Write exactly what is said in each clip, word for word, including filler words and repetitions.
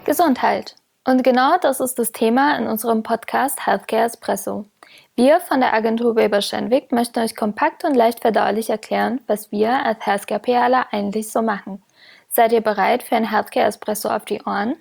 Gesundheit. Und genau das ist das Thema in unserem Podcast Healthcare Espresso. Wir von der Agentur Weber Schenwick möchten euch kompakt und leicht verdaulich erklären, was wir als Healthcare-PRler eigentlich so machen. Seid ihr bereit für ein Healthcare Espresso auf die Ohren?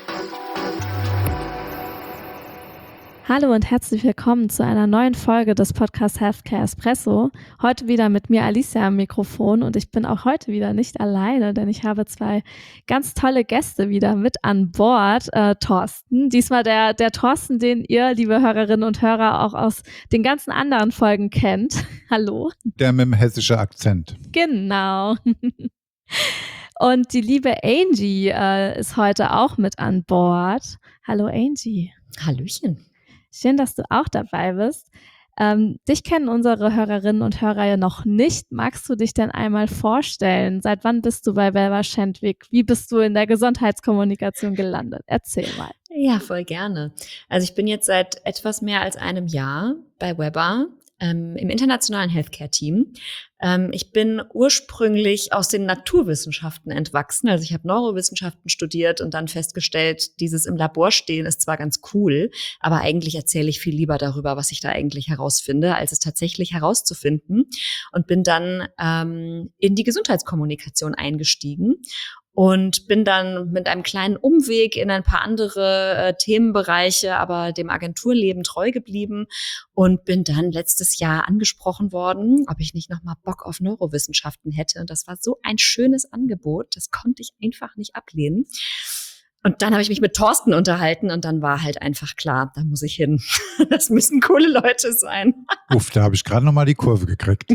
Hallo und herzlich willkommen zu einer neuen Folge des Podcasts Healthcare Espresso. Heute wieder mit mir Alicia am Mikrofon und ich bin auch heute wieder nicht alleine, denn ich habe zwei ganz tolle Gäste wieder mit an Bord. Äh, Thorsten, diesmal der, der Thorsten, den ihr, liebe Hörerinnen und Hörer, auch aus den ganzen anderen Folgen kennt. Hallo. Der mit dem hessischen Akzent. Genau. Und die liebe Angie äh, ist heute auch mit an Bord. Hallo Angie. Hallöchen. Schön, dass du auch dabei bist. Ähm, dich kennen unsere Hörerinnen und Hörer ja noch nicht. Magst du dich denn einmal vorstellen? Seit wann bist du bei Weber Schenwick? Wie bist du in der Gesundheitskommunikation gelandet? Erzähl mal. Ja, voll gerne. Also ich bin jetzt seit etwas mehr als einem Jahr bei Weber ähm, im internationalen Healthcare-Team. Ähm, ich bin ursprünglich aus den Naturwissenschaften entwachsen. Also ich habe Neurowissenschaften studiert und dann festgestellt, dieses im Labor stehen ist zwar ganz cool, aber eigentlich erzähle ich viel lieber darüber, was ich da eigentlich herausfinde, als es tatsächlich herauszufinden. Und bin dann ähm, in die Gesundheitskommunikation eingestiegen. Und bin dann mit einem kleinen Umweg in ein paar andere äh, Themenbereiche, aber dem Agenturleben treu geblieben und bin dann letztes Jahr angesprochen worden, ob ich nicht nochmal Bock auf Neurowissenschaften hätte. Und das war so ein schönes Angebot, das konnte ich einfach nicht ablehnen. Und dann habe ich mich mit Thorsten unterhalten und dann war halt einfach klar, da muss ich hin. Das müssen coole Leute sein. Uff, da habe ich gerade nochmal die Kurve gekriegt.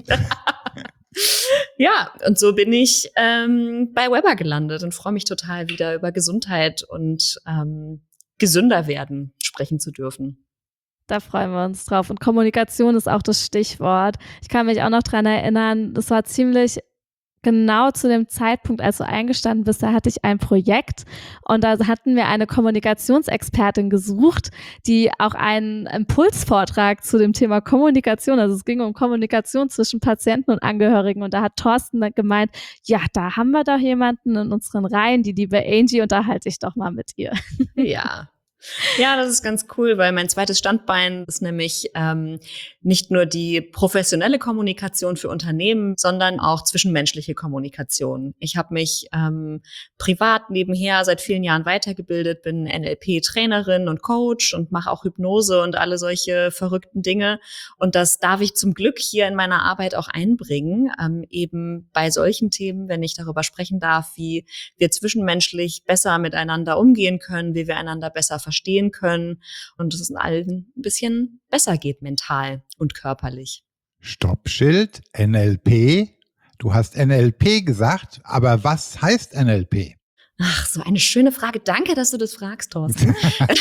Ja, und so bin ich ähm, bei Weber gelandet und freue mich total, wieder über Gesundheit und ähm, gesünder werden sprechen zu dürfen. Da freuen wir uns drauf. Und Kommunikation ist auch das Stichwort. Ich kann mich auch noch dran erinnern, das war ziemlich genau zu dem Zeitpunkt, als du eingestanden bist, da hatte ich ein Projekt und da hatten wir eine Kommunikationsexpertin gesucht, die auch einen Impulsvortrag zu dem Thema Kommunikation, also es ging um Kommunikation zwischen Patienten und Angehörigen und da hat Thorsten dann gemeint, ja, da haben wir doch jemanden in unseren Reihen, die liebe Angie, unterhalte ich doch mal mit ihr. Ja. Ja, das ist ganz cool, weil mein zweites Standbein ist nämlich ähm, nicht nur die professionelle Kommunikation für Unternehmen, sondern auch zwischenmenschliche Kommunikation. Ich habe mich ähm, privat nebenher seit vielen Jahren weitergebildet, bin N L P-Trainerin und Coach und mache auch Hypnose und alle solche verrückten Dinge. Und das darf ich zum Glück hier in meiner Arbeit auch einbringen, ähm, eben bei solchen Themen, wenn ich darüber sprechen darf, wie wir zwischenmenschlich besser miteinander umgehen können, wie wir einander besser verstehen verstehen können und dass es allen ein bisschen besser geht, mental und körperlich. Stoppschild, N L P. Du hast N L P gesagt, aber was heißt N L P? Ach, so eine schöne Frage. Danke, dass du das fragst, Thorsten.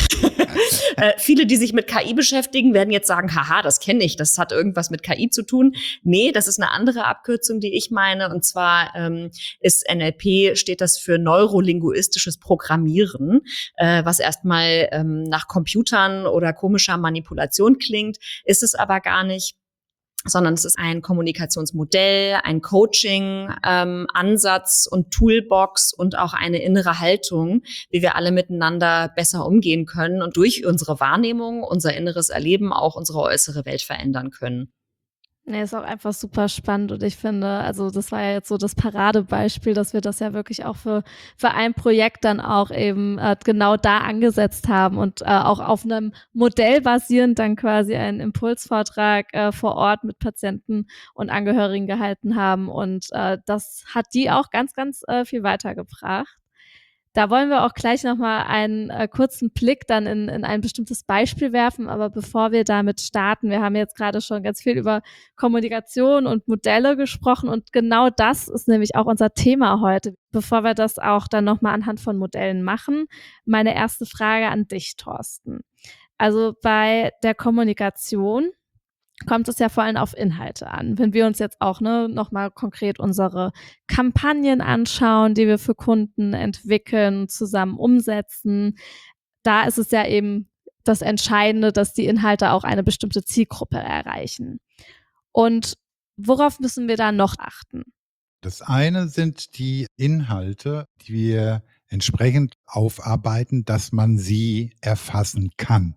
äh, viele, die sich mit K I beschäftigen, werden jetzt sagen, haha, das kenne ich, das hat irgendwas mit K I zu tun. Nee, das ist eine andere Abkürzung, die ich meine. Und zwar ähm, ist N L P, steht das für neurolinguistisches Programmieren, äh, was erstmal ähm, nach Computern oder komischer Manipulation klingt, ist es aber gar nicht, sondern es ist ein Kommunikationsmodell, ein Coaching-Ansatz ähm, und Toolbox und auch eine innere Haltung, wie wir alle miteinander besser umgehen können und durch unsere Wahrnehmung, unser inneres Erleben auch unsere äußere Welt verändern können. Nee, ist auch einfach super spannend und ich finde, also das war ja jetzt so das Paradebeispiel, dass wir das ja wirklich auch für für ein Projekt dann auch eben äh, genau da angesetzt haben und äh, auch auf einem Modell basierend dann quasi einen Impulsvortrag äh, vor Ort mit Patienten und Angehörigen gehalten haben und äh, das hat die auch ganz, ganz äh, viel weitergebracht. Da wollen wir auch gleich nochmal einen äh, kurzen Blick dann in, in ein bestimmtes Beispiel werfen. Aber bevor wir damit starten, wir haben jetzt gerade schon ganz viel über Kommunikation und Modelle gesprochen und genau das ist nämlich auch unser Thema heute. Bevor wir das auch dann nochmal anhand von Modellen machen, meine erste Frage an dich, Thorsten. Also bei der Kommunikation kommt es ja vor allem auf Inhalte an. Wenn wir uns jetzt auch ne, nochmal konkret unsere Kampagnen anschauen, die wir für Kunden entwickeln, zusammen umsetzen, da ist es ja eben das Entscheidende, dass die Inhalte auch eine bestimmte Zielgruppe erreichen. Und worauf müssen wir da noch achten? Das eine sind die Inhalte, die wir entsprechend aufarbeiten, dass man sie erfassen kann.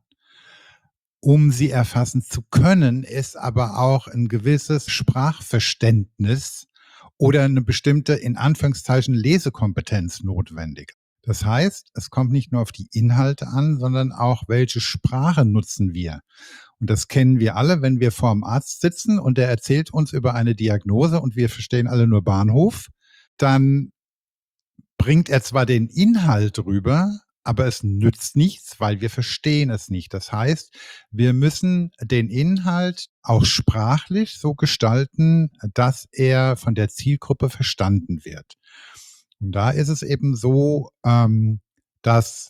Um sie erfassen zu können, ist aber auch ein gewisses Sprachverständnis oder eine bestimmte, in Anführungszeichen, Lesekompetenz notwendig. Das heißt, es kommt nicht nur auf die Inhalte an, sondern auch, welche Sprache nutzen wir. Und das kennen wir alle, wenn wir vor dem Arzt sitzen und der erzählt uns über eine Diagnose und wir verstehen alle nur Bahnhof, dann bringt er zwar den Inhalt rüber, aber es nützt nichts, weil wir verstehen es nicht. Das heißt, wir müssen den Inhalt auch sprachlich so gestalten, dass er von der Zielgruppe verstanden wird. Und da ist es eben so, ähm, dass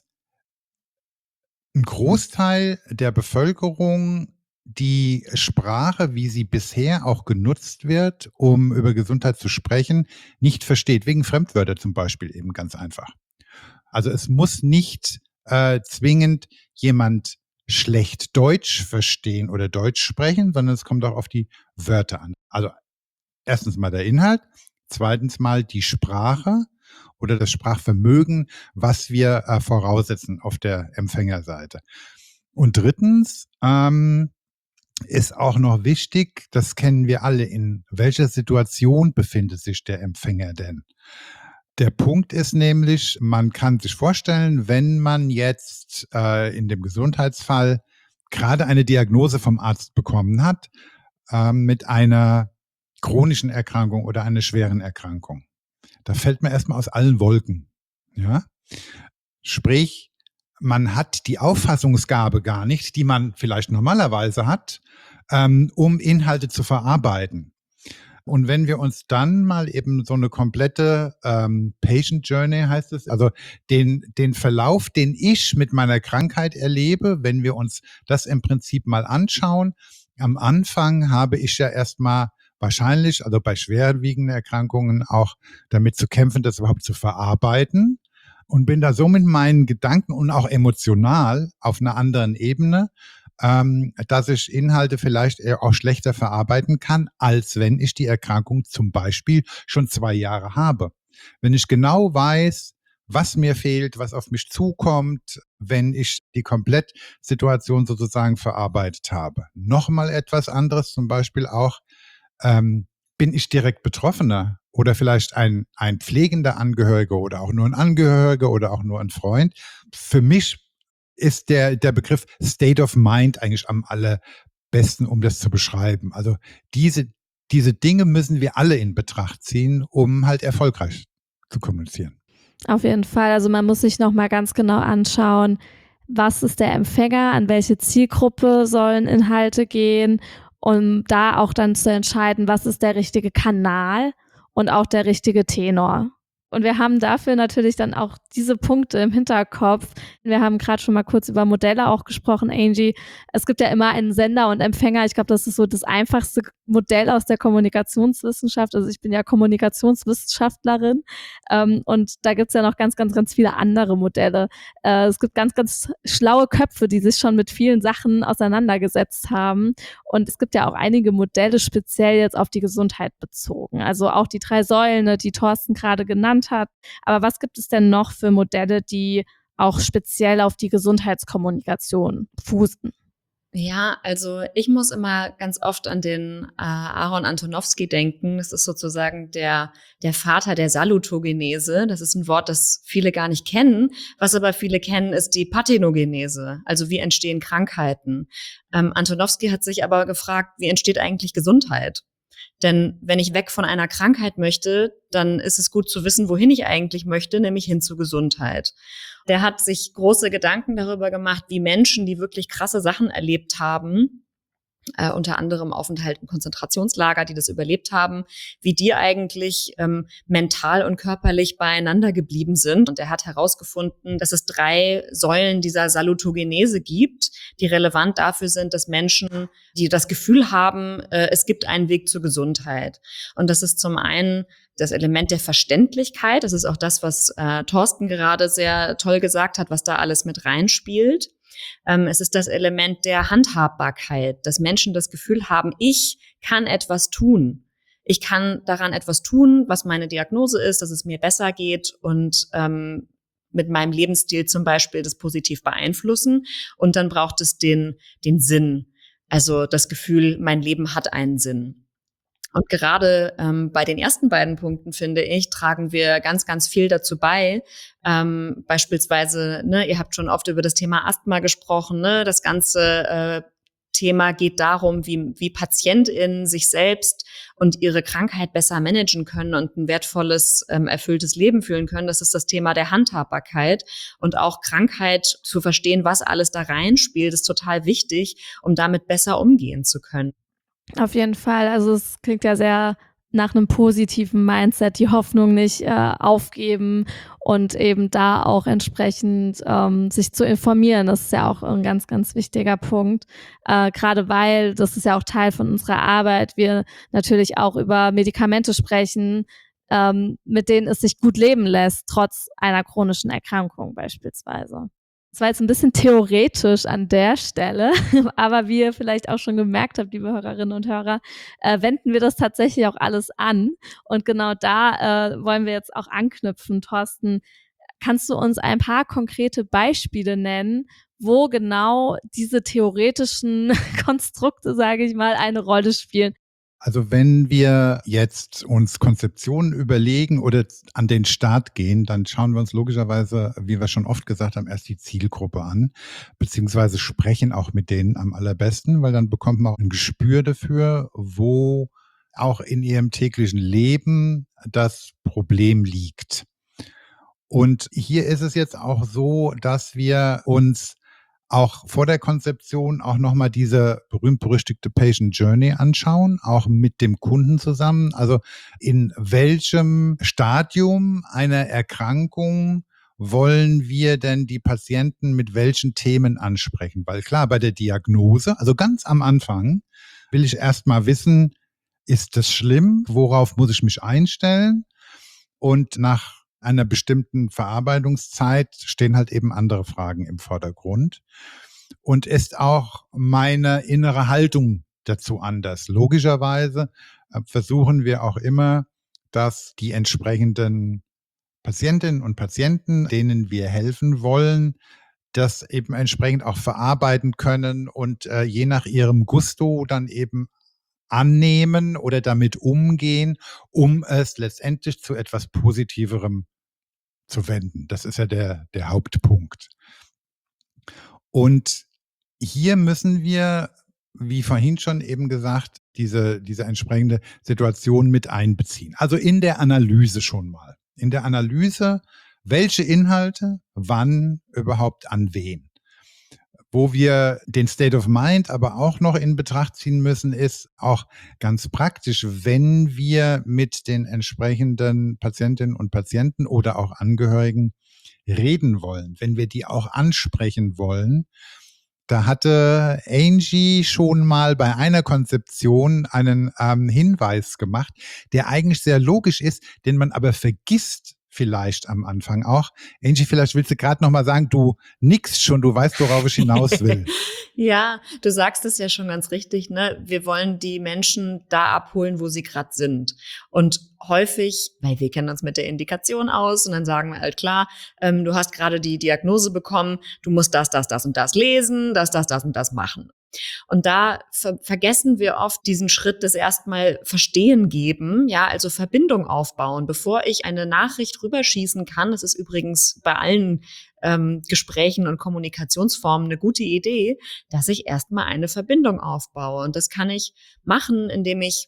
ein Großteil der Bevölkerung die Sprache, wie sie bisher auch genutzt wird, um über Gesundheit zu sprechen, nicht versteht. Wegen Fremdwörter zum Beispiel eben ganz einfach. Also es muss nicht äh, zwingend jemand schlecht Deutsch verstehen oder Deutsch sprechen, sondern es kommt auch auf die Wörter an. Also erstens mal der Inhalt, zweitens mal die Sprache oder das Sprachvermögen, was wir äh, voraussetzen auf der Empfängerseite. Und drittens ähm, ist auch noch wichtig, das kennen wir alle, in welcher Situation befindet sich der Empfänger denn? Der Punkt ist nämlich, man kann sich vorstellen, wenn man jetzt äh, in dem Gesundheitsfall gerade eine Diagnose vom Arzt bekommen hat äh, mit einer chronischen Erkrankung oder einer schweren Erkrankung. Da fällt man erstmal aus allen Wolken. Ja? Sprich, man hat die Auffassungsgabe gar nicht, die man vielleicht normalerweise hat, ähm, um Inhalte zu verarbeiten. Und wenn wir uns dann mal eben so eine komplette ähm, Patient Journey, heißt es, also den, den Verlauf, den ich mit meiner Krankheit erlebe, wenn wir uns das im Prinzip mal anschauen, am Anfang habe ich ja erstmal wahrscheinlich, also bei schwerwiegenden Erkrankungen auch damit zu kämpfen, das überhaupt zu verarbeiten und bin da so mit meinen Gedanken und auch emotional auf einer anderen Ebene, ähm, dass ich Inhalte vielleicht eher auch schlechter verarbeiten kann, als wenn ich die Erkrankung zum Beispiel schon zwei Jahre habe. Wenn ich genau weiß, was mir fehlt, was auf mich zukommt, wenn ich die Komplettsituation sozusagen verarbeitet habe. Nochmal etwas anderes, zum Beispiel auch, ähm, bin ich direkt Betroffener oder vielleicht ein, ein pflegender Angehöriger oder auch nur ein Angehöriger oder auch nur ein Freund. Für mich ist der, der Begriff State of Mind eigentlich am allerbesten, um das zu beschreiben. Also diese, diese Dinge müssen wir alle in Betracht ziehen, um halt erfolgreich zu kommunizieren. Auf jeden Fall. Also man muss sich nochmal ganz genau anschauen, was ist der Empfänger, an welche Zielgruppe sollen Inhalte gehen, um da auch dann zu entscheiden, was ist der richtige Kanal und auch der richtige Tenor. Und wir haben dafür natürlich dann auch diese Punkte im Hinterkopf. Wir haben gerade schon mal kurz über Modelle auch gesprochen, Angie. Es gibt ja immer einen Sender und Empfänger. Ich glaube, das ist so das einfachste Modell aus der Kommunikationswissenschaft. Also ich bin ja Kommunikationswissenschaftlerin ähm, und da gibt's ja noch ganz, ganz, ganz viele andere Modelle. Äh, es gibt ganz, ganz schlaue Köpfe, die sich schon mit vielen Sachen auseinandergesetzt haben. Und es gibt ja auch einige Modelle speziell jetzt auf die Gesundheit bezogen. Also auch die drei Säulen, die Thorsten gerade genannt hat. Aber was gibt es denn noch für Modelle, die auch speziell auf die Gesundheitskommunikation fußen? Ja, also ich muss immer ganz oft an den äh, Aaron Antonowski denken. Das ist sozusagen der der Vater der Salutogenese. Das ist ein Wort, das viele gar nicht kennen. Was aber viele kennen, ist die Parthenogenese. Also wie entstehen Krankheiten? Ähm, Antonowski hat sich aber gefragt, wie entsteht eigentlich Gesundheit? Denn wenn ich weg von einer Krankheit möchte, dann ist es gut zu wissen, wohin ich eigentlich möchte, nämlich hin zur Gesundheit. Der hat sich große Gedanken darüber gemacht, wie Menschen, die wirklich krasse Sachen erlebt haben, äh, unter anderem Aufenthalt im Konzentrationslager, die das überlebt haben, wie die eigentlich ähm, mental und körperlich beieinander geblieben sind. Und er hat herausgefunden, dass es drei Säulen dieser Salutogenese gibt, die relevant dafür sind, dass Menschen, die das Gefühl haben, äh, es gibt einen Weg zur Gesundheit. Und das ist zum einen das Element der Verständlichkeit. Das ist auch das, was äh, Thorsten gerade sehr toll gesagt hat, was da alles mit reinspielt. Ähm, es ist das Element der Handhabbarkeit, dass Menschen das Gefühl haben, ich kann etwas tun. Ich kann daran etwas tun, was meine Diagnose ist, dass es mir besser geht und ähm, mit meinem Lebensstil zum Beispiel das positiv beeinflussen. Und dann braucht es den, den Sinn. Also das Gefühl, mein Leben hat einen Sinn. Und gerade ähm, bei den ersten beiden Punkten, finde ich, tragen wir ganz, ganz viel dazu bei. Ähm, beispielsweise, ne, ihr habt schon oft über das Thema Asthma gesprochen, ne, das ganze äh, Thema geht darum, wie, wie PatientInnen sich selbst und ihre Krankheit besser managen können und ein wertvolles, ähm, erfülltes Leben führen können. Das ist das Thema der Handhabbarkeit. Und auch Krankheit zu verstehen, was alles da reinspielt, ist total wichtig, um damit besser umgehen zu können. Auf jeden Fall. Also es klingt ja sehr nach einem positiven Mindset, die Hoffnung nicht äh, aufgeben und eben da auch entsprechend ähm, sich zu informieren. Das ist ja auch ein ganz, ganz wichtiger Punkt. Äh, gerade weil, das ist ja auch Teil von unserer Arbeit, wir natürlich auch über Medikamente sprechen, ähm, mit denen es sich gut leben lässt, trotz einer chronischen Erkrankung beispielsweise. Das war jetzt ein bisschen theoretisch an der Stelle, aber wie ihr vielleicht auch schon gemerkt habt, liebe Hörerinnen und Hörer, äh, wenden wir das tatsächlich auch alles an. Und genau da äh, wollen wir jetzt auch anknüpfen. Thorsten, kannst du uns ein paar konkrete Beispiele nennen, wo genau diese theoretischen Konstrukte, sage ich mal, eine Rolle spielen? Also wenn wir jetzt uns Konzeptionen überlegen oder an den Start gehen, dann schauen wir uns logischerweise, wie wir schon oft gesagt haben, erst die Zielgruppe an, beziehungsweise sprechen auch mit denen am allerbesten, weil dann bekommt man auch ein Gespür dafür, wo auch in ihrem täglichen Leben das Problem liegt. Und hier ist es jetzt auch so, dass wir uns auch vor der Konzeption auch nochmal diese berühmt-berüchtigte Patient Journey anschauen, auch mit dem Kunden zusammen. Also in welchem Stadium einer Erkrankung wollen wir denn die Patienten mit welchen Themen ansprechen? Weil klar, bei der Diagnose, also ganz am Anfang, will ich erst mal wissen, ist das schlimm? Worauf muss ich mich einstellen? Und nach einer bestimmten Verarbeitungszeit stehen halt eben andere Fragen im Vordergrund. Und ist auch meine innere Haltung dazu anders. Logischerweise versuchen wir auch immer, dass die entsprechenden Patientinnen und Patienten, denen wir helfen wollen, das eben entsprechend auch verarbeiten können und äh, je nach ihrem Gusto dann eben annehmen oder damit umgehen, um es letztendlich zu etwas Positiverem zu wenden. Das ist ja der, der Hauptpunkt. Und hier müssen wir, wie vorhin schon eben gesagt, diese, diese entsprechende Situation mit einbeziehen. Also in der Analyse schon mal. In der Analyse, welche Inhalte, wann, überhaupt an wen. Wo wir den State of Mind aber auch noch in Betracht ziehen müssen, ist auch ganz praktisch, wenn wir mit den entsprechenden Patientinnen und Patienten oder auch Angehörigen reden wollen, wenn wir die auch ansprechen wollen. Da hatte Angie schon mal bei einer Konzeption einen ähm, Hinweis gemacht, der eigentlich sehr logisch ist, den man aber vergisst vielleicht am Anfang auch. Angie, vielleicht willst du gerade noch mal sagen, du nickst schon, du weißt, worauf ich hinaus will. Ja, du sagst es ja schon ganz richtig, ne? Wir wollen die Menschen da abholen, wo sie gerade sind. Und häufig, weil wir kennen uns mit der Indikation aus und dann sagen wir halt klar, ähm, du hast gerade die Diagnose bekommen, du musst das, das, das und das lesen, das, das, das und das machen. Und da ver- vergessen wir oft diesen Schritt des erstmal Verstehen geben, ja, also Verbindung aufbauen, bevor ich eine Nachricht rüberschießen kann. Das ist übrigens bei allen ähm, Gesprächen und Kommunikationsformen eine gute Idee, dass ich erstmal eine Verbindung aufbaue. Und das kann ich machen, indem ich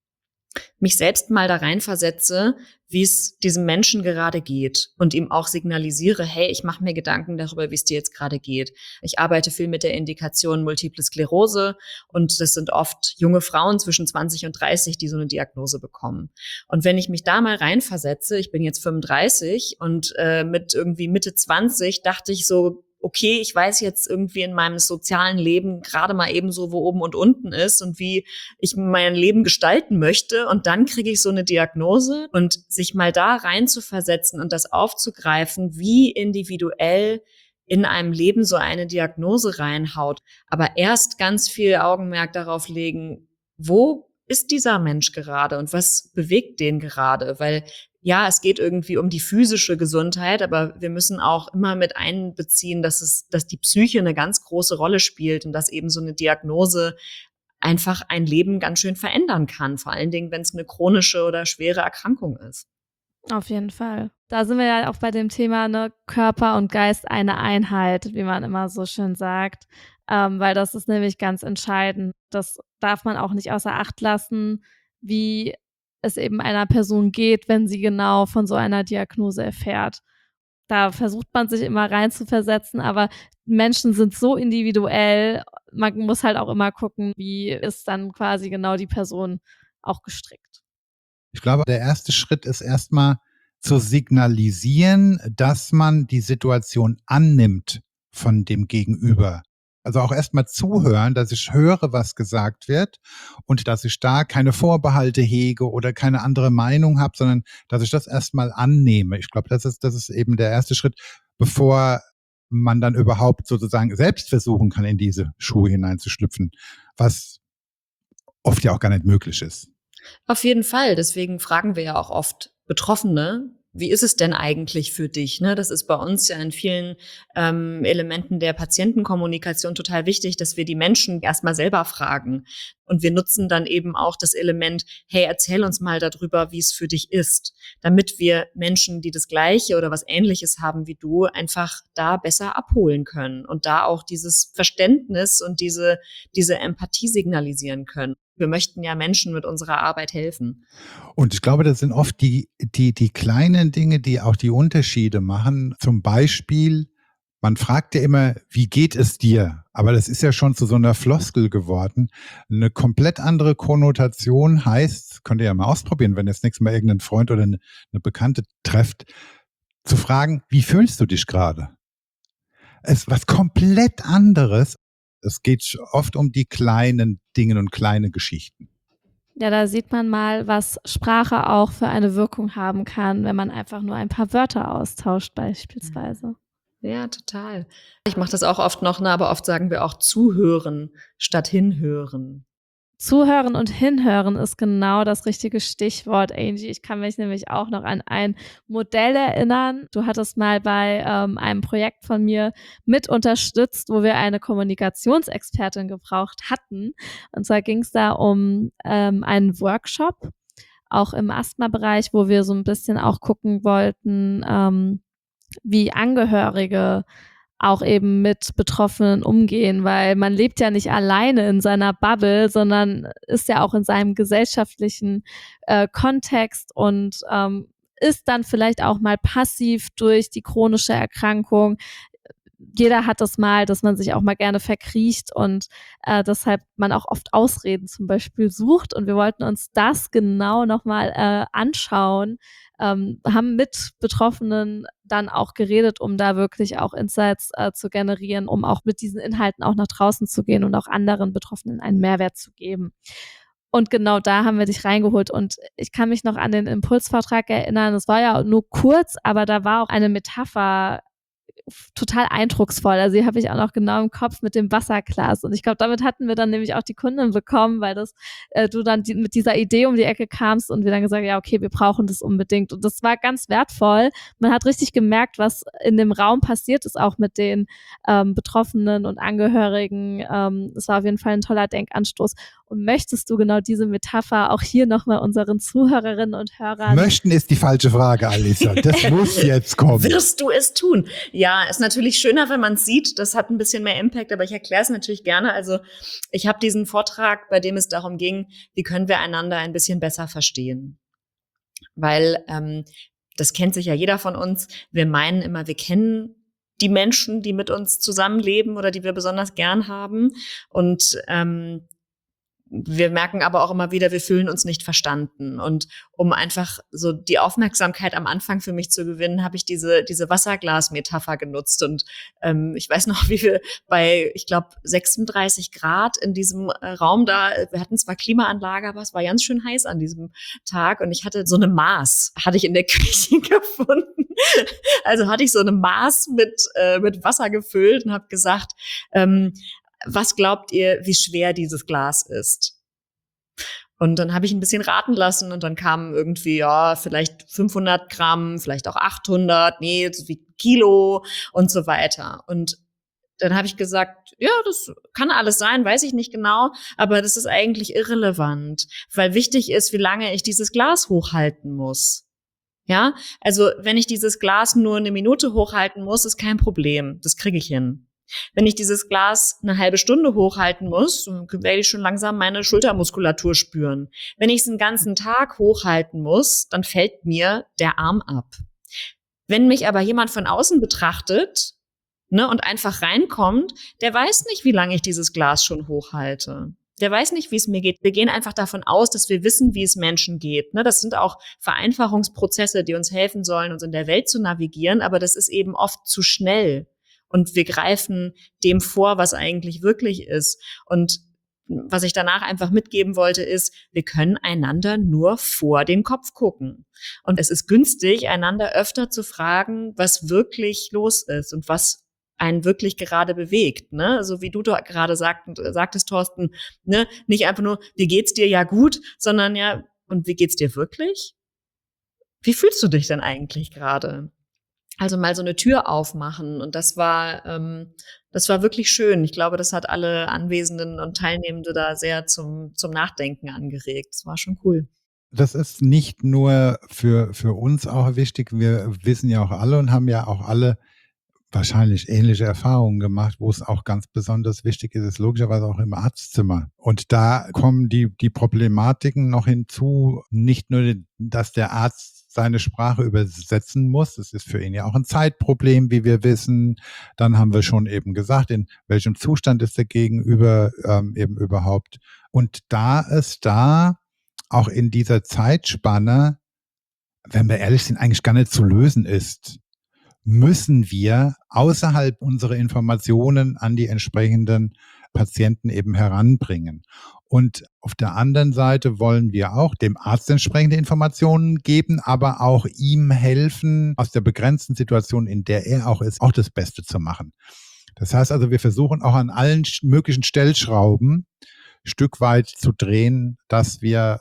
mich selbst mal da reinversetze, wie es diesem Menschen gerade geht und ihm auch signalisiere, hey, ich mache mir Gedanken darüber, wie es dir jetzt gerade geht. Ich arbeite viel mit der Indikation Multiple Sklerose und das sind oft junge Frauen zwischen zwanzig und dreißig, die so eine Diagnose bekommen. Und wenn ich mich da mal reinversetze, ich bin jetzt fünfunddreißig und äh, mit irgendwie Mitte zwanzig dachte ich so, okay, ich weiß jetzt irgendwie in meinem sozialen Leben gerade mal eben so, wo oben und unten ist und wie ich mein Leben gestalten möchte. Und dann kriege ich so eine Diagnose und sich mal da rein zu versetzen und das aufzugreifen, wie individuell in einem Leben so eine Diagnose reinhaut. Aber erst ganz viel Augenmerk darauf legen, wo ist dieser Mensch gerade und was bewegt den gerade? Weil ja, es geht irgendwie um die physische Gesundheit, aber wir müssen auch immer mit einbeziehen, dass es, dass die Psyche eine ganz große Rolle spielt und dass eben so eine Diagnose einfach ein Leben ganz schön verändern kann, vor allen Dingen, wenn es eine chronische oder schwere Erkrankung ist. Auf jeden Fall. Da sind wir ja auch bei dem Thema, ne, Körper und Geist eine Einheit, wie man immer so schön sagt, ähm, weil das ist nämlich ganz entscheidend. Das darf man auch nicht außer Acht lassen, wie es eben einer Person geht, wenn sie genau von so einer Diagnose erfährt. Da versucht man sich immer reinzuversetzen, aber Menschen sind so individuell, man muss halt auch immer gucken, wie ist dann quasi genau die Person auch gestrickt. Ich glaube, der erste Schritt ist erstmal zu signalisieren, dass man die Situation annimmt von dem Gegenüber. Also auch erstmal zuhören, dass ich höre, was gesagt wird und dass ich da keine Vorbehalte hege oder keine andere Meinung habe, sondern dass ich das erstmal annehme. Ich glaube, das ist, das ist eben der erste Schritt, bevor man dann überhaupt sozusagen selbst versuchen kann, in diese Schuhe hineinzuschlüpfen, was oft ja auch gar nicht möglich ist. Auf jeden Fall. Deswegen fragen wir ja auch oft Betroffene, wie ist es denn eigentlich für dich? Ne, das ist bei uns ja in vielen ähm, Elementen der Patientenkommunikation total wichtig, dass wir die Menschen erstmal selber fragen. Und wir nutzen dann eben auch das Element, hey, erzähl uns mal darüber, wie es für dich ist, damit wir Menschen, die das Gleiche oder was Ähnliches haben wie du, einfach da besser abholen können und da auch dieses Verständnis und diese, diese Empathie signalisieren können. Wir möchten ja Menschen mit unserer Arbeit helfen. Und ich glaube, das sind oft die, die, die kleinen Dinge, die auch die Unterschiede machen. Zum Beispiel, man fragt ja immer, wie geht es dir? Aber das ist ja schon zu so einer Floskel geworden. Eine komplett andere Konnotation heißt, könnt ihr ja mal ausprobieren, wenn ihr das nächste Mal irgendeinen Freund oder eine, eine Bekannte trefft, zu fragen, wie fühlst du dich gerade? Es ist was komplett anderes. Es geht oft um die kleinen Dinge und kleine Geschichten. Ja, da sieht man mal, was Sprache auch für eine Wirkung haben kann, wenn man einfach nur ein paar Wörter austauscht beispielsweise. Ja, total. Ich mache das auch oft noch, ne, aber oft sagen wir auch zuhören statt hinhören. Zuhören und hinhören ist genau das richtige Stichwort, Angie. Ich kann mich nämlich auch noch an ein Modell erinnern. Du hattest mal bei ähm, einem Projekt von mir mit unterstützt, wo wir eine Kommunikationsexpertin gebraucht hatten. Und zwar ging es da um ähm, einen Workshop, auch im Asthma-Bereich, wo wir so ein bisschen auch gucken wollten, ähm, wie Angehörige auch eben mit Betroffenen umgehen, weil man lebt ja nicht alleine in seiner Bubble, sondern ist ja auch in seinem gesellschaftlichen äh, Kontext und ähm, ist dann vielleicht auch mal passiv durch die chronische Erkrankung. Jeder hat das mal, dass man sich auch mal gerne verkriecht und äh, deshalb man auch oft Ausreden zum Beispiel sucht. Und wir wollten uns das genau nochmal äh, anschauen, ähm, haben mit Betroffenen dann auch geredet, um da wirklich auch Insights äh, zu generieren, um auch mit diesen Inhalten auch nach draußen zu gehen und auch anderen Betroffenen einen Mehrwert zu geben. Und genau da haben wir dich reingeholt. Und ich kann mich noch an den Impulsvortrag erinnern. Es war ja nur kurz, aber da war auch eine Metapher total eindrucksvoll. Also die habe ich auch noch genau im Kopf mit dem Wasserglas. Und ich glaube, damit hatten wir dann nämlich auch die Kundin bekommen, weil das äh, du dann die, mit dieser Idee um die Ecke kamst und wir dann gesagt, ja, okay, wir brauchen das unbedingt. Und das war ganz wertvoll. Man hat richtig gemerkt, was in dem Raum passiert ist, auch mit den ähm, Betroffenen und Angehörigen. Ähm, das war auf jeden Fall ein toller Denkanstoß. Und möchtest du genau diese Metapher auch hier nochmal unseren Zuhörerinnen und Hörern... Möchten ist die falsche Frage, Alissa. Das muss jetzt kommen. Wirst du es tun? Ja, ist natürlich schöner, wenn man es sieht. Das hat ein bisschen mehr Impact, aber ich erkläre es natürlich gerne. Also ich habe diesen Vortrag, bei dem es darum ging, wie können wir einander ein bisschen besser verstehen. Weil ähm, das kennt sich ja jeder von uns. Wir meinen immer, wir kennen die Menschen, die mit uns zusammenleben oder die wir besonders gern haben. Und ähm, wir merken aber auch immer wieder, wir fühlen uns nicht verstanden. Und um einfach so die Aufmerksamkeit am Anfang für mich zu gewinnen, habe ich diese diese Wasserglas-Metapher genutzt. Und ähm, ich weiß noch, wie wir bei, ich glaube, sechsunddreißig Grad in diesem äh, Raum da, wir hatten zwar Klimaanlage, aber es war ganz schön heiß an diesem Tag. Und ich hatte so eine Maß, hatte ich in der Küche gefunden. Also hatte ich so eine Maß mit äh, mit Wasser gefüllt und habe gesagt, ähm, was glaubt ihr, wie schwer dieses Glas ist? Und dann habe ich ein bisschen raten lassen und dann kamen irgendwie, ja, vielleicht fünfhundert Gramm, vielleicht auch achthundert, nee, so wie Kilo und so weiter. Und dann habe ich gesagt, ja, das kann alles sein, weiß ich nicht genau, aber das ist eigentlich irrelevant, weil wichtig ist, wie lange ich dieses Glas hochhalten muss. Ja, also wenn ich dieses Glas nur eine Minute hochhalten muss, ist kein Problem, das kriege ich hin. Wenn ich dieses Glas eine halbe Stunde hochhalten muss, werde ich schon langsam meine Schultermuskulatur spüren. Wenn ich es einen ganzen Tag hochhalten muss, dann fällt mir der Arm ab. Wenn mich aber jemand von außen betrachtet, ne, und einfach reinkommt, der weiß nicht, wie lange ich dieses Glas schon hochhalte. Der weiß nicht, wie es mir geht. Wir gehen einfach davon aus, dass wir wissen, wie es Menschen geht. Ne, das sind auch Vereinfachungsprozesse, die uns helfen sollen, uns in der Welt zu navigieren, aber das ist eben oft zu schnell. Und wir greifen dem vor, was eigentlich wirklich ist. Und was ich danach einfach mitgeben wollte, ist, wir können einander nur vor den Kopf gucken. Und es ist günstig, einander öfter zu fragen, was wirklich los ist und was einen wirklich gerade bewegt, ne? So wie du gerade sagt, sagtest, Thorsten, ne? Nicht einfach nur, wie geht's dir? Ja gut, sondern ja, und wie geht's dir wirklich? Wie fühlst du dich denn eigentlich gerade? Also mal so eine Tür aufmachen und das war, ähm, das war wirklich schön. Ich glaube, das hat alle Anwesenden und Teilnehmende da sehr zum zum Nachdenken angeregt. Das war schon cool. Das ist nicht nur für, für uns auch wichtig. Wir wissen ja auch alle und haben ja auch alle wahrscheinlich ähnliche Erfahrungen gemacht, wo es auch ganz besonders wichtig ist, ist logischerweise auch im Arztzimmer. Und da kommen die, die Problematiken noch hinzu, nicht nur, dass der Arzt seine Sprache übersetzen muss, das ist für ihn ja auch ein Zeitproblem, wie wir wissen. Dann haben wir schon eben gesagt, in welchem Zustand ist der Gegenüber ähm, eben überhaupt. Und da es da auch in dieser Zeitspanne, wenn wir ehrlich sind, eigentlich gar nicht zu lösen ist, müssen wir außerhalb unserer Informationen an die entsprechenden Patienten eben heranbringen. Und auf der anderen Seite wollen wir auch dem Arzt entsprechende Informationen geben, aber auch ihm helfen, aus der begrenzten Situation, in der er auch ist, auch das Beste zu machen. Das heißt also, wir versuchen auch an allen möglichen Stellschrauben Stück weit zu drehen, dass wir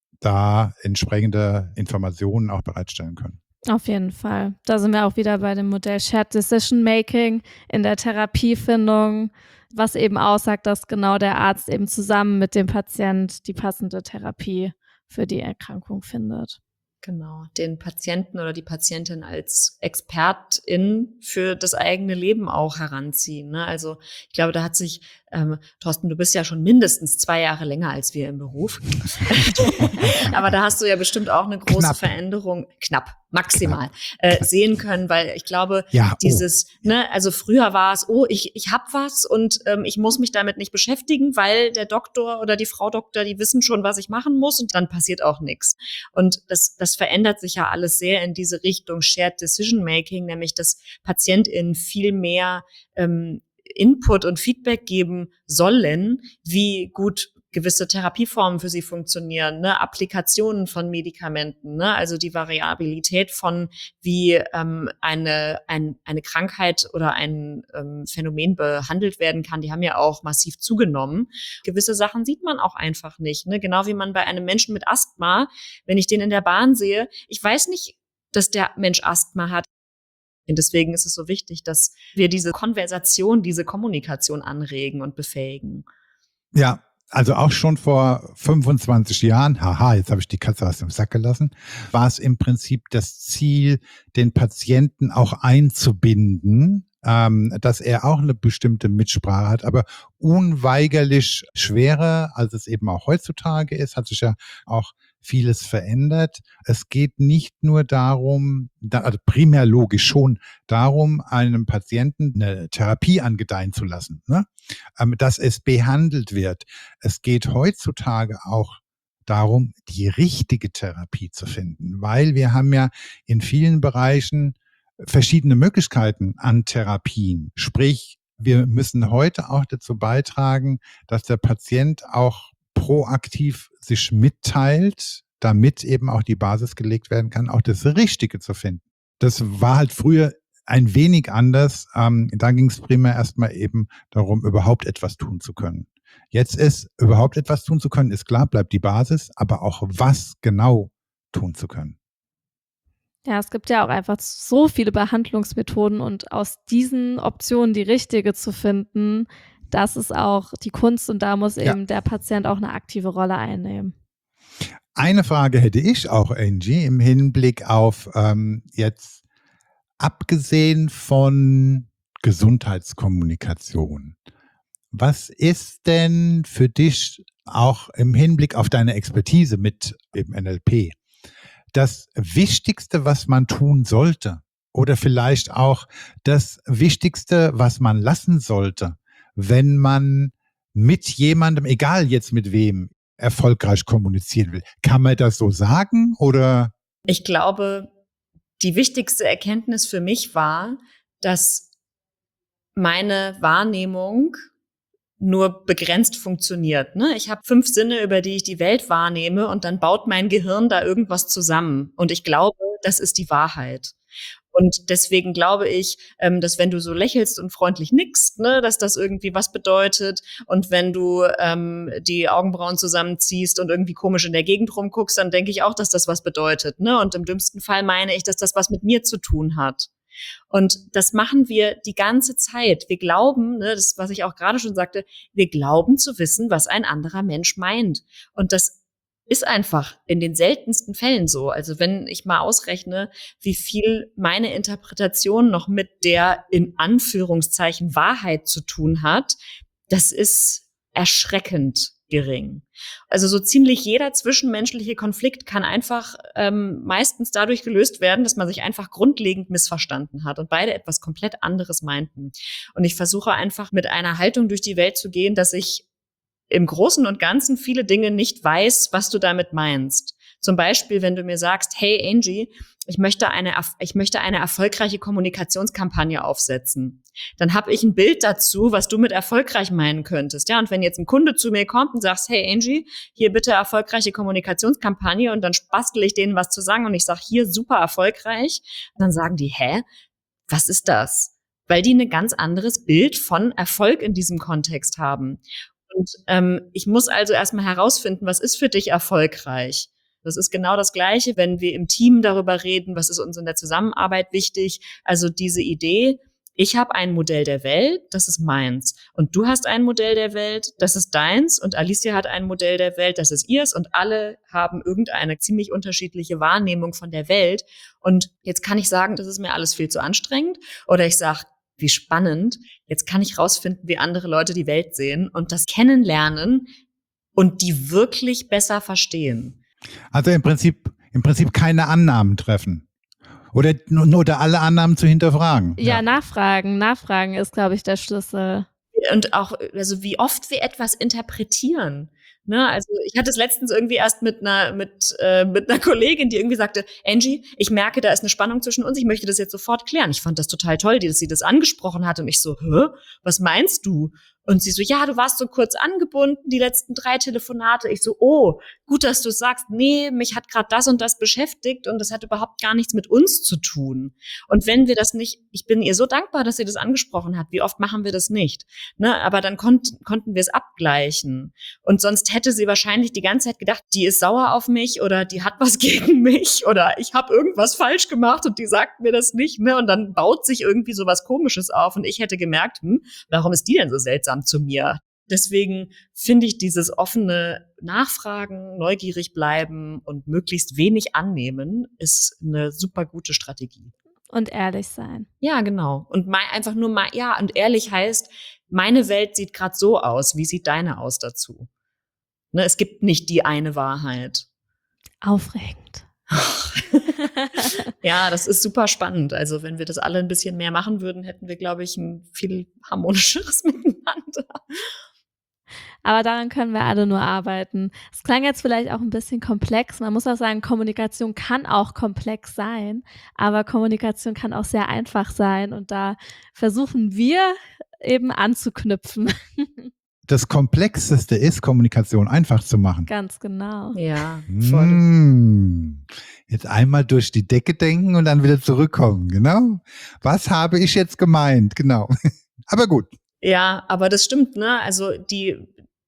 da entsprechende Informationen auch bereitstellen können. Auf jeden Fall. Da sind wir auch wieder bei dem Modell Shared Decision Making in der Therapiefindung, was eben aussagt, dass genau der Arzt eben zusammen mit dem Patient die passende Therapie für die Erkrankung findet. Genau, den Patienten oder die Patientin als Expertin für das eigene Leben auch heranziehen. Ne? Also ich glaube, da hat sich, ähm, Thorsten, du bist ja schon mindestens zwei Jahre länger als wir im Beruf. Aber da hast du ja bestimmt auch eine große Knapp. Veränderung, knapp, maximal, äh, sehen können, weil ich glaube, Ja, oh. dieses, ne, also früher war es, oh, ich ich hab was und ähm, ich muss mich damit nicht beschäftigen, weil der Doktor oder die Frau Doktor, die wissen schon, was ich machen muss und dann passiert auch nichts. Und das das verändert sich ja alles sehr in diese Richtung Shared Decision Making, nämlich dass PatientInnen viel mehr ähm, Input und Feedback geben sollen, wie gut gewisse Therapieformen für sie funktionieren, ne, Applikationen von Medikamenten, ne, also die Variabilität von wie ähm, eine ein, eine Krankheit oder ein ähm, Phänomen behandelt werden kann, die haben ja auch massiv zugenommen. Gewisse Sachen sieht man auch einfach nicht, ne, genau wie man bei einem Menschen mit Asthma, wenn ich den in der Bahn sehe, ich weiß nicht, dass der Mensch Asthma hat. Und deswegen ist es so wichtig, dass wir diese Konversation, diese Kommunikation anregen und befähigen. Ja, also auch schon vor fünfundzwanzig Jahren, haha, jetzt habe ich die Katze aus dem Sack gelassen, war es im Prinzip das Ziel, den Patienten auch einzubinden, ähm, dass er auch eine bestimmte Mitsprache hat, aber unweigerlich schwerer, als es eben auch heutzutage ist, hat sich ja auch vieles verändert. Es geht nicht nur darum, da, also primär logisch schon darum, einem Patienten eine Therapie angedeihen zu lassen, ne? Ähm, dass es behandelt wird. Es geht heutzutage auch darum, die richtige Therapie zu finden, weil wir haben ja in vielen Bereichen verschiedene Möglichkeiten an Therapien. Sprich, wir müssen heute auch dazu beitragen, dass der Patient auch proaktiv sich mitteilt, damit eben auch die Basis gelegt werden kann, auch das Richtige zu finden. Das war halt früher ein wenig anders. Ähm, da ging es primär erstmal eben darum, überhaupt etwas tun zu können. Jetzt ist, überhaupt etwas tun zu können, ist klar, bleibt die Basis, aber auch was genau tun zu können. Ja, es gibt ja auch einfach so viele Behandlungsmethoden und aus diesen Optionen die richtige zu finden, das ist auch die Kunst und da muss Ja. eben der Patient auch eine aktive Rolle einnehmen. Eine Frage hätte ich auch, Angie, im Hinblick auf ähm, jetzt abgesehen von Gesundheitskommunikation. Was ist denn für dich auch im Hinblick auf deine Expertise mit eben N L P das Wichtigste, was man tun sollte? Oder vielleicht auch das Wichtigste, was man lassen sollte, wenn man mit jemandem, egal jetzt mit wem, erfolgreich kommunizieren will? Kann man das so sagen oder? Ich glaube, die wichtigste Erkenntnis für mich war, dass meine Wahrnehmung nur begrenzt funktioniert. Ne? Ich habe fünf Sinne, über die ich die Welt wahrnehme und dann baut mein Gehirn da irgendwas zusammen. Und ich glaube, das ist die Wahrheit. Und deswegen glaube ich, ähm, dass wenn du so lächelst und freundlich nickst, ne, dass das irgendwie was bedeutet. Und wenn du ähm, die Augenbrauen zusammenziehst und irgendwie komisch in der Gegend rumguckst, dann denke ich auch, dass das was bedeutet. Ne? Und im dümmsten Fall meine ich, dass das was mit mir zu tun hat. Und das machen wir die ganze Zeit. Wir glauben, ne, das, was ich auch gerade schon sagte, wir glauben zu wissen, was ein anderer Mensch meint. Und das ist einfach in den seltensten Fällen so. Also wenn ich mal ausrechne, wie viel meine Interpretation noch mit der in Anführungszeichen Wahrheit zu tun hat, das ist erschreckend gering. Also so ziemlich jeder zwischenmenschliche Konflikt kann einfach ähm, meistens dadurch gelöst werden, dass man sich einfach grundlegend missverstanden hat und beide etwas komplett anderes meinten. Und ich versuche einfach mit einer Haltung durch die Welt zu gehen, dass ich im Großen und Ganzen viele Dinge nicht weiß, was du damit meinst. Zum Beispiel, wenn du mir sagst, hey Angie, ich möchte eine, ich möchte eine erfolgreiche Kommunikationskampagne aufsetzen. Dann habe ich ein Bild dazu, was du mit erfolgreich meinen könntest. Ja, und wenn jetzt ein Kunde zu mir kommt und sagt, hey Angie, hier bitte erfolgreiche Kommunikationskampagne und dann bastel ich denen was zu sagen und ich sage, hier super erfolgreich, dann sagen die, hä, was ist das? Weil die ein ganz anderes Bild von Erfolg in diesem Kontext haben. Und ähm, ich muss also erstmal herausfinden, was ist für dich erfolgreich? Das ist genau das Gleiche, wenn wir im Team darüber reden, was ist uns in der Zusammenarbeit wichtig. Also diese Idee, ich habe ein Modell der Welt, das ist meins. Und du hast ein Modell der Welt, das ist deins. Und Alicia hat ein Modell der Welt, das ist ihrs. Und alle haben irgendeine ziemlich unterschiedliche Wahrnehmung von der Welt. Und jetzt kann ich sagen, das ist mir alles viel zu anstrengend. Oder ich sage, wie spannend, jetzt kann ich rausfinden, wie andere Leute die Welt sehen und das kennenlernen und die wirklich besser verstehen. Also im Prinzip, im Prinzip keine Annahmen treffen. Oder nur oder alle Annahmen zu hinterfragen. Ja, Ja. nachfragen. Nachfragen ist, glaube ich, der Schlüssel. Und auch, also wie oft wir etwas interpretieren. Ne, also ich hatte es letztens irgendwie erst mit einer mit äh, mit einer Kollegin, die irgendwie sagte, Angie, ich merke, da ist eine Spannung zwischen uns, ich möchte das jetzt sofort klären. Ich fand das total toll, dass sie das angesprochen hat und ich so, hä, was meinst du? Und sie so, ja, du warst so kurz angebunden, die letzten drei Telefonate. Ich so, oh, gut, dass du sagst, nee, mich hat gerade das und das beschäftigt und das hat überhaupt gar nichts mit uns zu tun. Und wenn wir das nicht, ich bin ihr so dankbar, dass sie das angesprochen hat. Wie oft machen wir das nicht? Ne, aber dann konnt, konnten wir es abgleichen. Und sonst hätte sie wahrscheinlich die ganze Zeit gedacht, die ist sauer auf mich oder die hat was gegen mich oder ich habe irgendwas falsch gemacht und die sagt mir das nicht. Ne? Und dann baut sich irgendwie so was Komisches auf und ich hätte gemerkt, hm, warum ist die denn so seltsam zu mir? Deswegen finde ich dieses offene Nachfragen, neugierig bleiben und möglichst wenig annehmen, ist eine super gute Strategie. Und ehrlich sein. Ja, genau. Und mal einfach nur mal, ja, und ehrlich heißt, meine Welt sieht gerade so aus. Wie sieht deine aus dazu? Ne, es gibt nicht die eine Wahrheit. Aufregend. Ja, das ist super spannend. Also wenn wir das alle ein bisschen mehr machen würden, hätten wir, glaube ich, ein viel harmonischeres Miteinander. Aber daran können wir alle nur arbeiten. Es klang jetzt vielleicht auch ein bisschen komplex. Man muss auch sagen, Kommunikation kann auch komplex sein, aber Kommunikation kann auch sehr einfach sein. Und da versuchen wir eben anzuknüpfen. Das Komplexeste ist, Kommunikation einfach zu machen. Ganz genau. Ja, voll. Mmh. Jetzt einmal durch die Decke denken und dann wieder zurückkommen, genau. Was habe ich jetzt gemeint? Genau. Aber gut. Ja, aber das stimmt, ne? Also die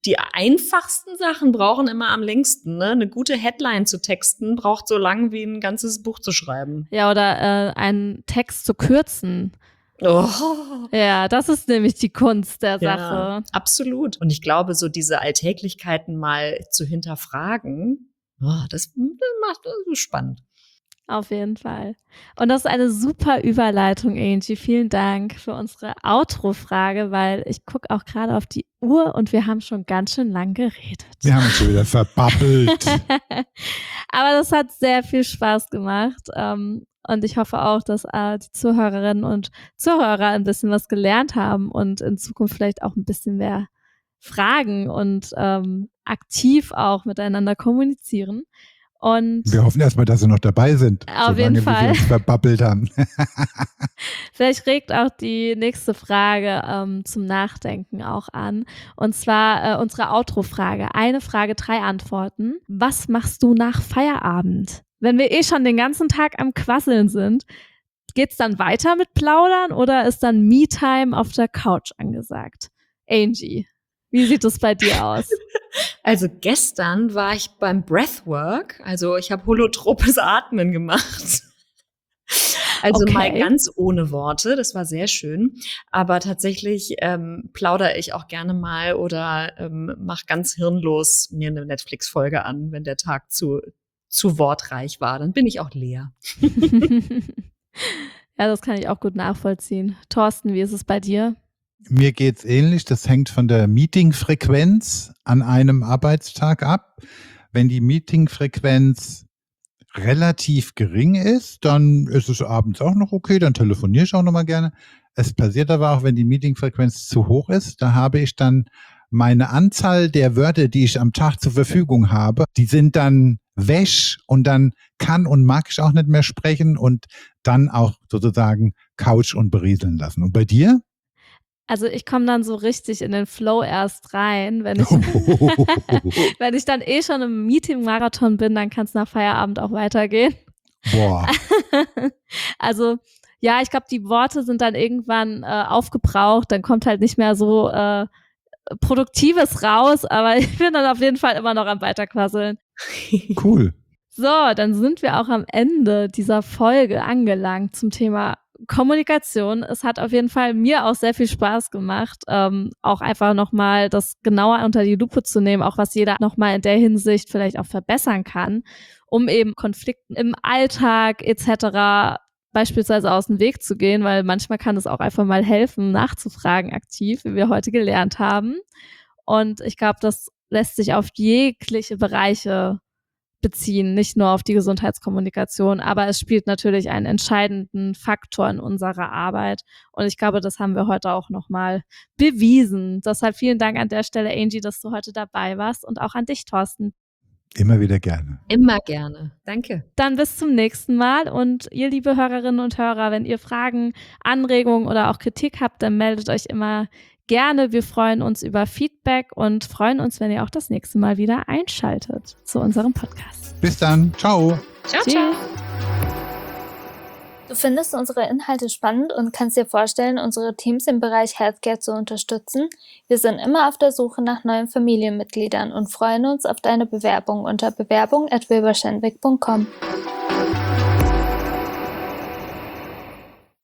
die einfachsten Sachen brauchen immer am längsten. Ne? Eine gute Headline zu texten braucht so lang wie ein ganzes Buch zu schreiben. Ja, oder äh, einen Text zu kürzen. Oh. Ja, das ist nämlich die Kunst der Ja, Sache. absolut. Und ich glaube, so diese Alltäglichkeiten mal zu hinterfragen, oh, das, das macht das spannend. Auf jeden Fall. Und das ist eine super Überleitung, Angie. Vielen Dank für unsere Outro-Frage, weil ich gucke auch gerade auf die Uhr und wir haben schon ganz schön lang geredet. Wir haben uns schon wieder verbabbelt. Aber das hat sehr viel Spaß gemacht. Ähm, und ich hoffe auch, dass äh, die Zuhörerinnen und Zuhörer ein bisschen was gelernt haben und in Zukunft vielleicht auch ein bisschen mehr fragen und ähm, aktiv auch miteinander kommunizieren. Und wir hoffen erstmal, dass Sie noch dabei sind. Auf solange jeden Fall. Wie wir uns verbabbelt haben. Vielleicht regt auch die nächste Frage ähm, zum Nachdenken auch an. Und zwar äh, unsere Outro-Frage. Eine Frage, drei Antworten. Was machst du nach Feierabend? Wenn wir eh schon den ganzen Tag am Quasseln sind, geht's dann weiter mit Plaudern oder ist dann Me-Time auf der Couch angesagt? Angie, wie sieht es bei dir aus? Also gestern war ich beim Breathwork, also ich habe holotropes Atmen gemacht. Also Okay. mal ganz ohne Worte, das war sehr schön. Aber tatsächlich ähm, plaudere ich auch gerne mal oder ähm, mache ganz hirnlos mir eine Netflix-Folge an, wenn der Tag zu, zu wortreich war. Dann bin ich auch leer. Ja, das kann ich auch gut nachvollziehen. Thorsten, wie ist es bei dir? Mir geht's ähnlich. Das hängt von der Meetingfrequenz an einem Arbeitstag ab. Wenn die Meetingfrequenz relativ gering ist, dann ist es abends auch noch okay, dann telefoniere ich auch noch mal gerne. Es passiert aber auch, wenn die Meetingfrequenz zu hoch ist, da habe ich dann meine Anzahl der Wörter, die ich am Tag zur Verfügung habe, die sind dann wäsch und dann kann und mag ich auch nicht mehr sprechen und dann auch sozusagen couch und berieseln lassen. Und bei dir? Also ich komme dann so richtig in den Flow erst rein, wenn ich, wenn ich dann eh schon im Meeting-Marathon bin, dann kann es nach Feierabend auch weitergehen. Boah. Also ja, ich glaube, die Worte sind dann irgendwann äh, aufgebraucht, dann kommt halt nicht mehr so äh, Produktives raus, aber ich bin dann auf jeden Fall immer noch am Weiterquasseln. Cool. So, dann sind wir auch am Ende dieser Folge angelangt zum Thema Kommunikation. Es hat auf jeden Fall mir auch sehr viel Spaß gemacht, ähm, auch einfach nochmal das genauer unter die Lupe zu nehmen, auch was jeder nochmal in der Hinsicht vielleicht auch verbessern kann, um eben Konflikten im Alltag et cetera beispielsweise aus dem Weg zu gehen, weil manchmal kann es auch einfach mal helfen, nachzufragen aktiv, wie wir heute gelernt haben. Und ich glaube, das lässt sich auf jegliche Bereiche beziehen, nicht nur auf die Gesundheitskommunikation, aber es spielt natürlich einen entscheidenden Faktor in unserer Arbeit und ich glaube, das haben wir heute auch nochmal bewiesen. Deshalb vielen Dank an der Stelle, Angie, dass du heute dabei warst und auch an dich, Thorsten. Immer wieder gerne. Immer gerne. Danke. Dann bis zum nächsten Mal und ihr, liebe Hörerinnen und Hörer, wenn ihr Fragen, Anregungen oder auch Kritik habt, dann meldet euch immer gerne. Wir freuen uns über Feedback und freuen uns, wenn ihr auch das nächste Mal wieder einschaltet zu unserem Podcast. Bis dann. Ciao. Ciao, Tschüss. ciao. Du findest unsere Inhalte spannend und kannst dir vorstellen, unsere Teams im Bereich Healthcare zu unterstützen? Wir sind immer auf der Suche nach neuen Familienmitgliedern und freuen uns auf deine Bewerbung unter bewerbung at wilberschenwick punkt com.